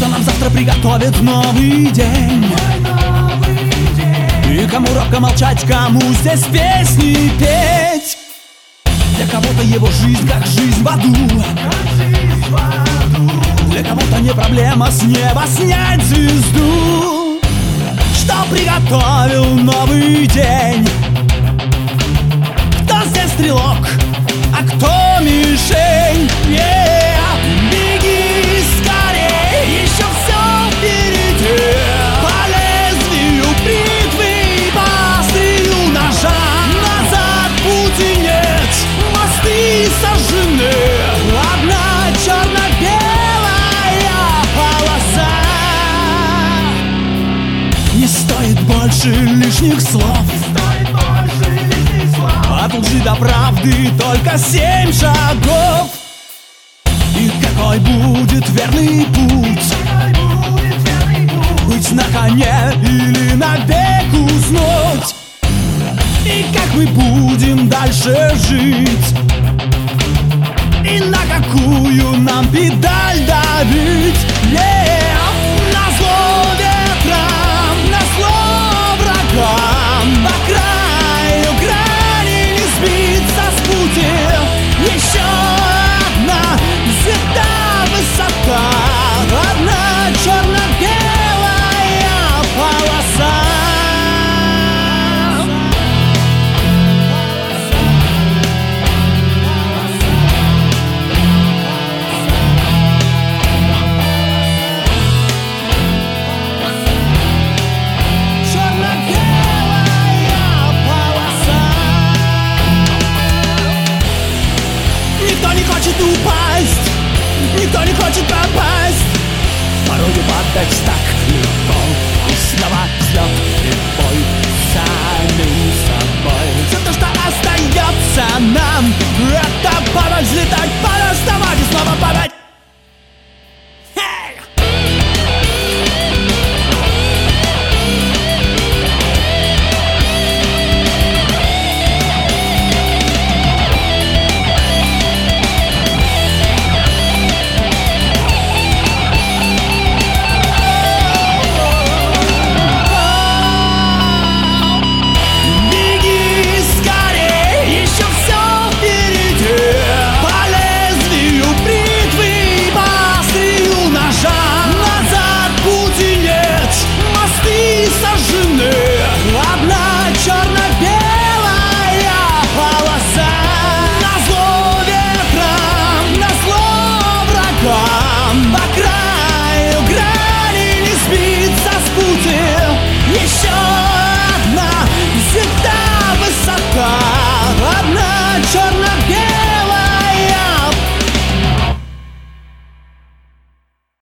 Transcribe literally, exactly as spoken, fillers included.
Кто нам завтра приготовит новый день? И кому робко молчать, кому здесь песни петь? Для кого-то его жизнь как жизнь в аду. Для кого-то не проблема с неба снять звезду. Что приготовил новый день? Кто здесь стрелок, а кто мишень? Yeah! Беги скорей, еще все впереди. По лезвию бритвы, по острию ножа. Назад пути нет, мосты сожжены. Одна черно-белая полоса. Не стоит больше лишних слов. От лжи до правды только семь шагов. И какой будет верный путь? Быть на коне или на бег уснуть? И как мы будем дальше жить? И на какую нам педаль давить? Yeah! Назло ветрам, назло врагам, по краю грани не сбиться с пути. Еще одна звезда высока, одна черно-белая полоса. Никто не хочет упасть, никто не хочет пропасть. Порою падать так легко, и снова взлет и бой самим собой. Все то, что остается нам, это падать, взлетать, падать, вставать и снова падать.